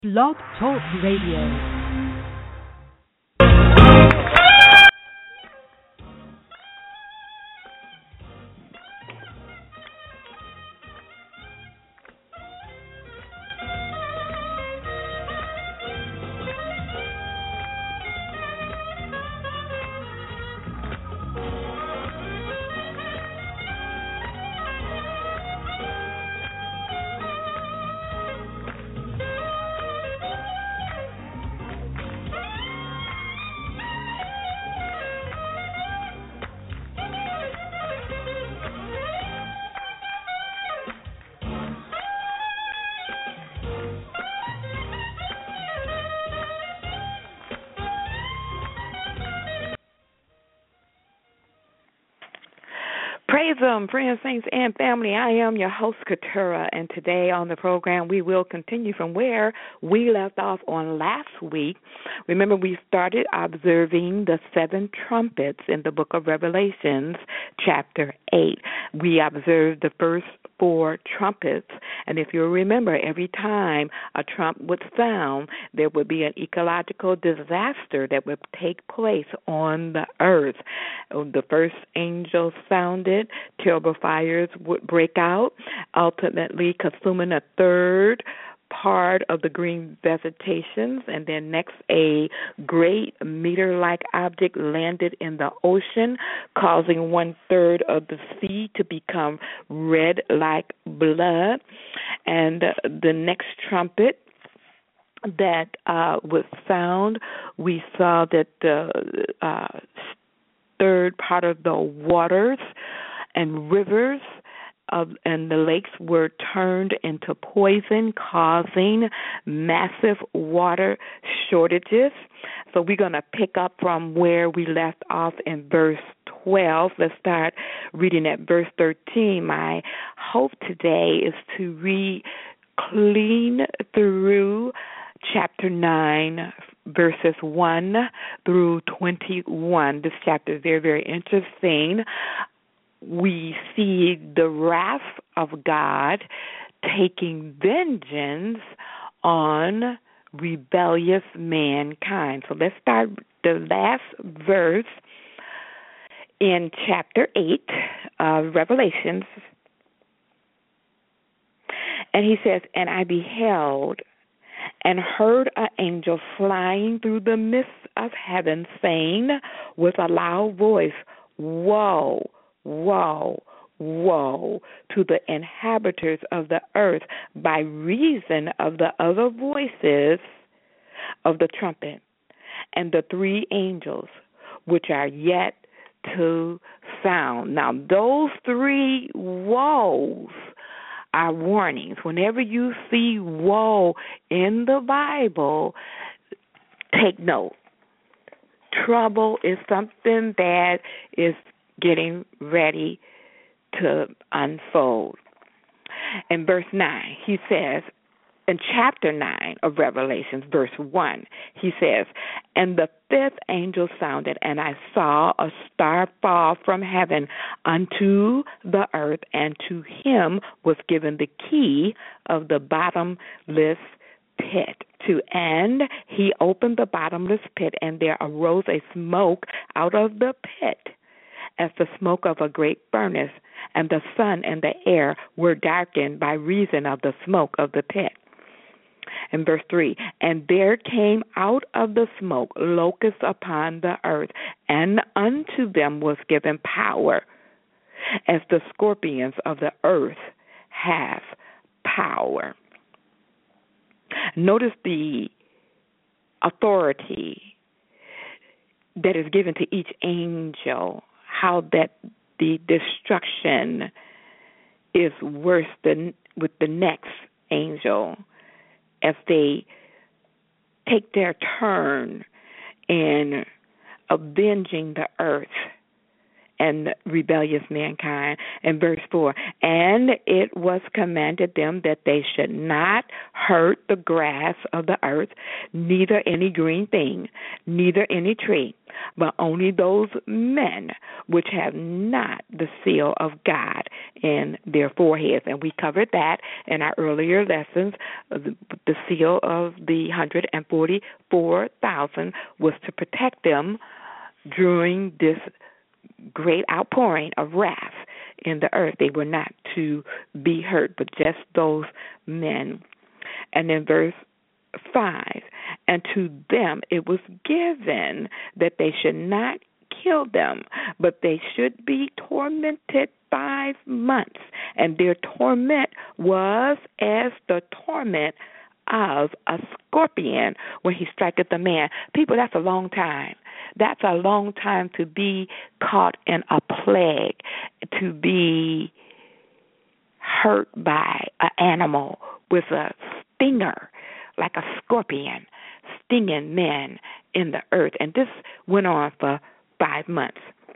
Blog Talk Radio. Praise Him, friends, saints, and family. I am your host, Katura, and today on the program we will continue from where we left off on last week. Remember, we started observing the seven trumpets in the book of Revelations, chapter 8. We observed the first four trumpets, and if you remember, every time a trump would sound, there would be an ecological disaster that would take place on the earth. The first angel sounded, terrible fires would break out, ultimately consuming a third part of the green vegetations, and then next a great meteor-like object landed in the ocean, causing one-third of the sea to become red like blood. And the next trumpet that would sound, we saw that the third part of the waters and rivers and the lakes were turned into poison, causing massive water shortages. So we're going to pick up from where we left off in verse 12. Let's start reading at verse 13. My hope today is to read clean through chapter 9, verses 1 through 21. This chapter is very, very interesting. We see the wrath of God taking vengeance on rebellious mankind. So let's start the last verse in chapter 8 of Revelations. And he says, "And I beheld and heard an angel flying through the midst of heaven, saying with a loud voice, Woe, woe, woe to the inhabitants of the earth by reason of the other voices of the trumpet and the three angels which are yet to sound." Now, those three woes are warnings. Whenever you see woe in the Bible, take note. Trouble is something that is getting ready to unfold. In verse 9, he says, in chapter 9 of Revelations, verse 1, he says, "And the fifth angel sounded, and I saw a star fall from heaven unto the earth, and to him was given the key of the bottomless pit. And he opened the bottomless pit, and there arose a smoke out of the pit, as the smoke of a great furnace, and the sun and the air were darkened by reason of the smoke of the pit." In verse 3, "And there came out of the smoke locusts upon the earth, and unto them was given power, as the scorpions of the earth have power." Notice the authority that is given to each angel, how that the destruction is worse than with the next angel as they take their turn in avenging the earth and rebellious mankind. And verse 4, and it was commanded them that they should not hurt the grass of the earth, neither any green thing, neither any tree, but only those men which have not the seal of God in their foreheads. And we covered that in our earlier lessons. The seal of the 144,000 was to protect them during this great outpouring of wrath in the earth. They were not to be hurt, but just those men. And then verse 5, and to them it was given that they should not kill them, but they should be tormented 5 months. And their torment was as the torment of a scorpion when he striketh the man. People, that's a long time. That's a long time to be caught in a plague, to be hurt by an animal with a stinger, like a scorpion, stinging men in the earth. And this went on for 5 months.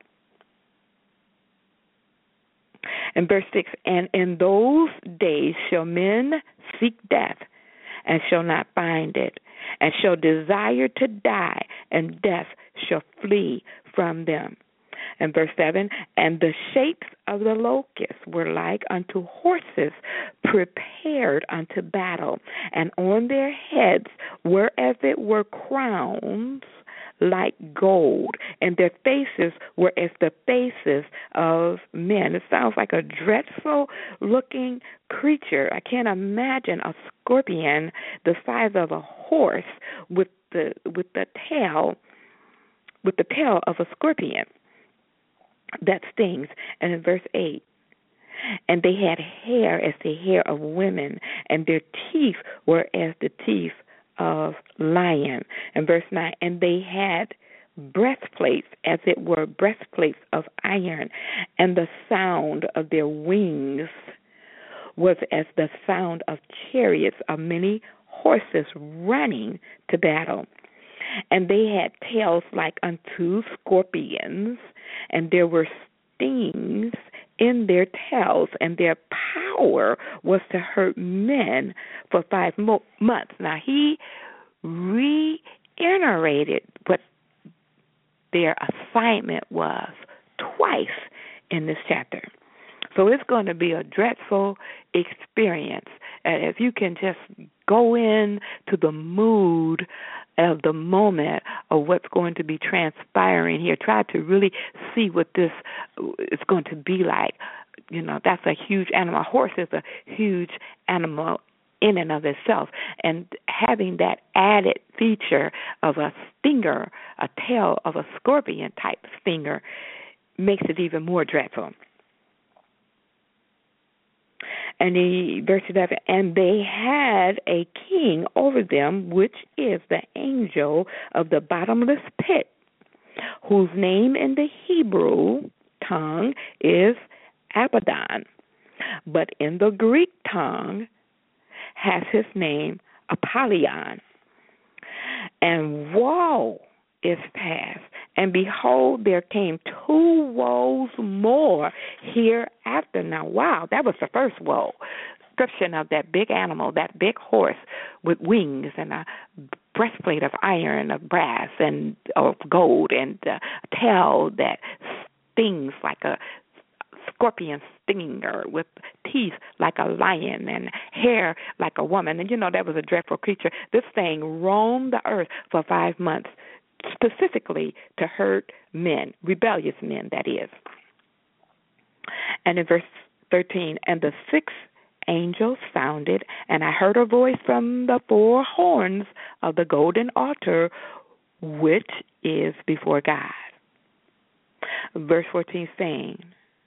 In verse 6, and in those days shall men seek death, and shall not find it, and shall desire to die, and death shall flee from them. And verse 7, and the shapes of the locusts were like unto horses prepared unto battle, and on their heads were as it were crowns like gold, and their faces were as the faces of men. It sounds like a dreadful looking creature. I can't imagine a scorpion the size of a horse with the tail of a scorpion that stings. And in verse 8, and they had hair as the hair of women, and their teeth were as the teeth of lion. And verse 9, and they had breastplates as it were breastplates of iron, and the sound of their wings was as the sound of chariots of many horses running to battle. And they had tails like unto scorpions, and there were stings in their tails, and their power was to hurt men for 5 months. Now, he reiterated what their assignment was twice in this chapter. So it's going to be a dreadful experience. And if you can just go in to the mood of the moment of what's going to be transpiring here, try to really see what this is going to be like. You know, that's a huge animal. A horse is a huge animal in and of itself. And having that added feature of a stinger, a tail of a scorpion-type stinger, makes it even more dreadful. And verse 11, and they had a king over them, which is the angel of the bottomless pit, whose name in the Hebrew tongue is Abaddon, but in the Greek tongue has his name Apollyon. And woe is past, and behold, there came 2 woes more hereafter. Now, wow, that was the first woe. Description of that big animal, that big horse with wings and a breastplate of iron, of brass, and of gold, and a tail that stings like a scorpion stinger, with teeth like a lion and hair like a woman. And you know, that was a dreadful creature. This thing roamed the earth for 5 months, specifically to hurt men, rebellious men, that is. And in verse 13, and the 6th angel sounded, and I heard a voice from the 4 horns of the golden altar, which is before God. Verse 14 saying,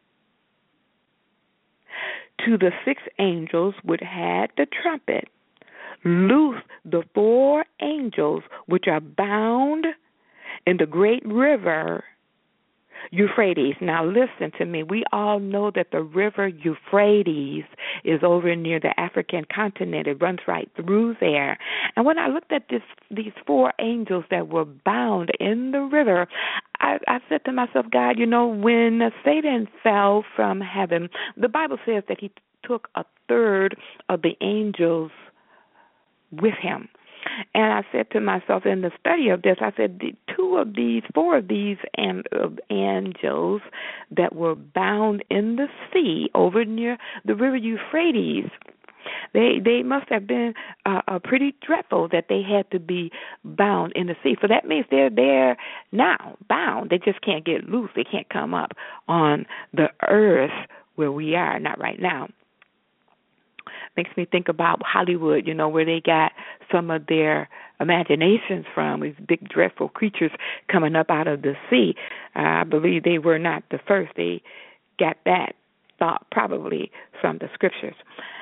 to the 6 angels which had the trumpet, loose the 4 angels which are bound in the great river Euphrates. Now listen to me. We all know that the river Euphrates is over near the African continent. It runs right through there. And when I looked at these four angels that were bound in the river, I said to myself, God, when Satan fell from heaven, the Bible says that he took a third of the angels with him. And I said to myself in the study of this, I said, four of these angels that were bound in the sea over near the river Euphrates, they must have been pretty dreadful that they had to be bound in the sea. So that means they're there now, bound. They just can't get loose. They can't come up on the earth where we are, not right now. Makes me think about Hollywood, where they got some of their imaginations from, these big, dreadful creatures coming up out of the sea. I believe they were not the first. They got that thought probably from the scriptures.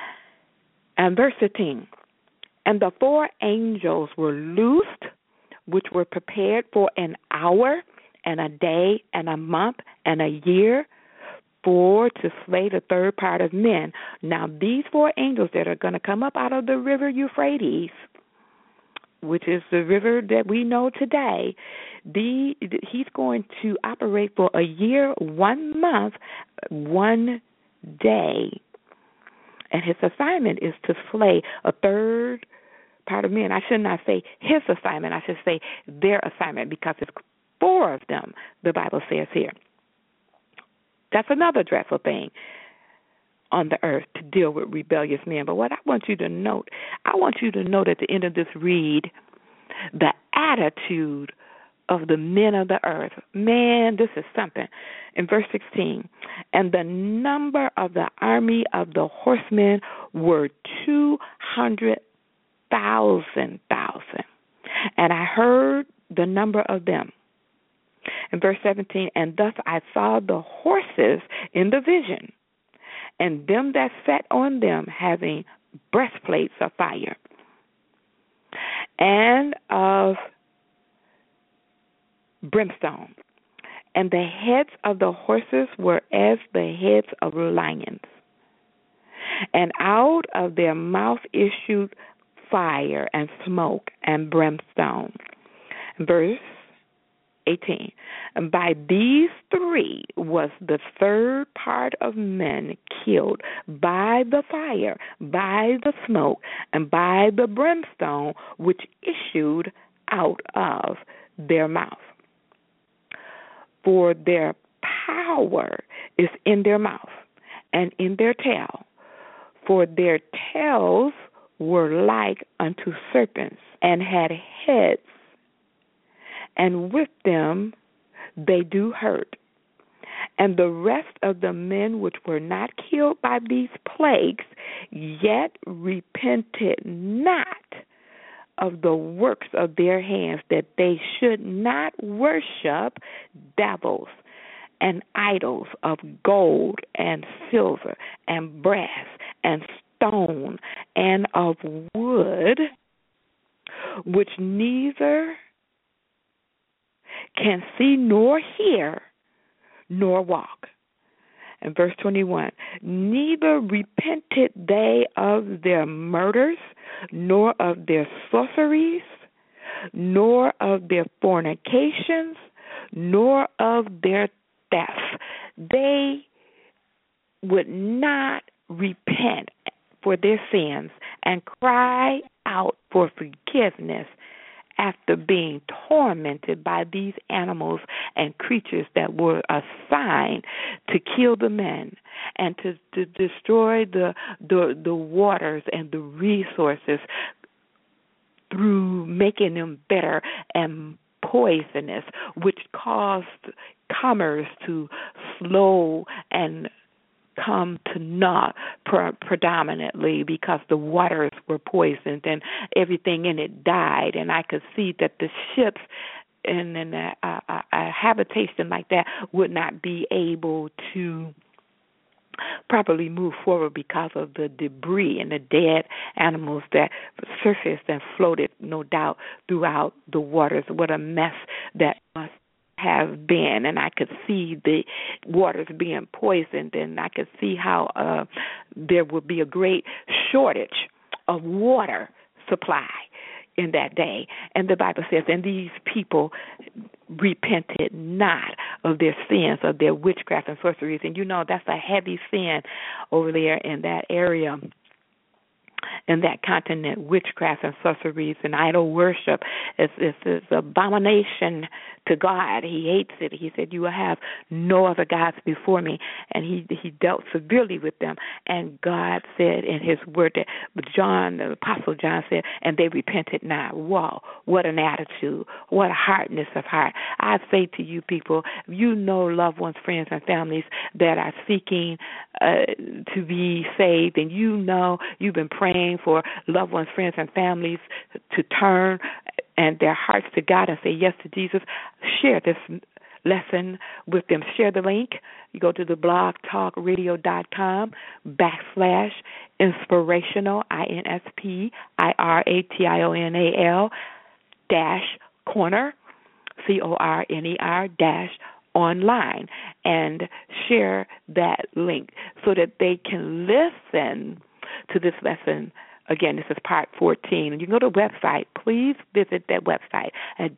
And verse 15, and the four angels were loosed, which were prepared for an hour and a day and a month and a year, for to slay the third part of men. Now, these four angels that are going to come up out of the river Euphrates, which is the river that we know today, he's going to operate for a year, 1 month, 1 day. And his assignment is to slay a third part of men. I should not say his assignment. I should say their assignment, because it's four of them, the Bible says here. That's another dreadful thing on the earth, to deal with rebellious men. But what I want you to note at the end of this read the attitude of the men of the earth. Man, this is something. In verse 16, and the number of the army of the horsemen were 200,000. And I heard the number of them. In verse 17, and thus I saw the horses in the vision, and them that sat on them having breastplates of fire, and of brimstone. And the heads of the horses were as the heads of lions, and out of their mouth issued fire and smoke and brimstone. Verse 18, and by these three was the third part of men killed, by the fire, by the smoke, and by the brimstone which issued out of their mouth. For their power is in their mouth and in their tail, for their tails were like unto serpents, and had heads, and with them they do hurt. And the rest of the men which were not killed by these plagues yet repented not of the works of their hands, that they should not worship devils and idols of gold and silver and brass and stone and of wood, which neither can see nor hear nor walk. And verse 21, neither repented they of their murders, nor of their sorceries, nor of their fornications, nor of their theft. They would not repent for their sins and cry out for forgiveness after being tormented by these animals and creatures that were assigned to kill the men and to destroy the waters and the resources through making them bitter and poisonous, which caused commerce to slow and come to naught predominantly because the waters were poisoned and everything in it died. And I could see that the ships in a habitation like that would not be able to properly move forward because of the debris and the dead animals that surfaced and floated, no doubt, throughout the waters. What a mess that must have been, and I could see the waters being poisoned, and I could see how there would be a great shortage of water supply in that day. And the Bible says, and these people repented not of their sins, of their witchcraft and sorceries. And that's a heavy sin over there in that area, in that continent. Witchcraft and sorceries and idol worship is abomination to God. He hates it. He said, you will have no other gods before me. And he dealt severely with them. And God said in his word that John, the Apostle John said, and they repented not. Whoa, what an attitude. What a hardness of heart. I say to you people, if you know loved ones, friends, and families that are seeking to be saved, and you've been praying for loved ones, friends, and families to turn and their hearts to God and say yes to Jesus, share this lesson with them. Share the link. You go to the blogtalkradio.com/inspirational, INSPIRATIONAL -corner, CORNER -online, and share that link so that they can listen to this lesson. Again, this is part 14. And you can go to the website. Please visit that website at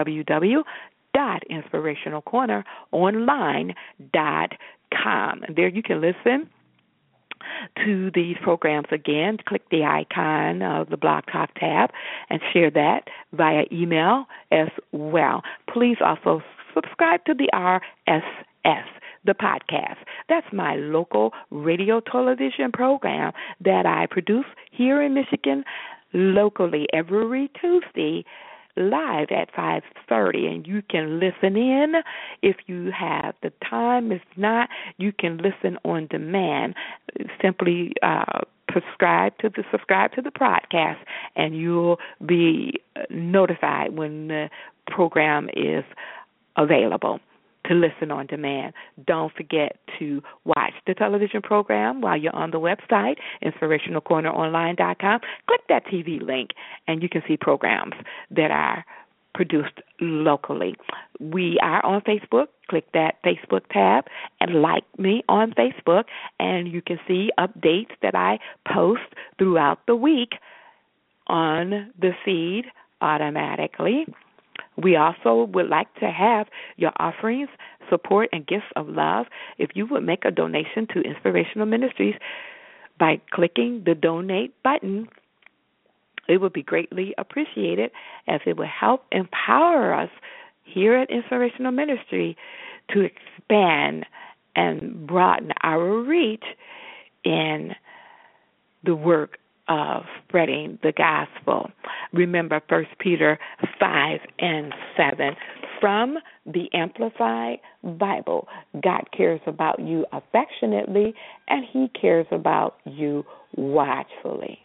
www.inspirationalcorneronline.com. And there you can listen to these programs again. Click the icon of the Blog Talk tab and share that via email as well. Please also subscribe to the RSS, the podcast. That's my local radio television program that I produce here in Michigan locally every Tuesday live at 5:30, and you can listen in if you have the time. If not, you can listen on demand. Simply subscribe to the podcast, and you'll be notified when the program is available to listen on demand. Don't forget to watch the television program while you're on the website, inspirationalcorneronline.com. Click that TV link, and you can see programs that are produced locally. We are on Facebook. Click that Facebook tab and like me on Facebook, and you can see updates that I post throughout the week on the feed automatically. We also would like to have your offerings, support, and gifts of love. If you would make a donation to Inspirational Ministries by clicking the donate button, it would be greatly appreciated, as it would help empower us here at Inspirational Ministry to expand and broaden our reach in the work of spreading the gospel. Remember 1 Peter 5:7 from the Amplified Bible. God cares about you affectionately, and he cares about you watchfully.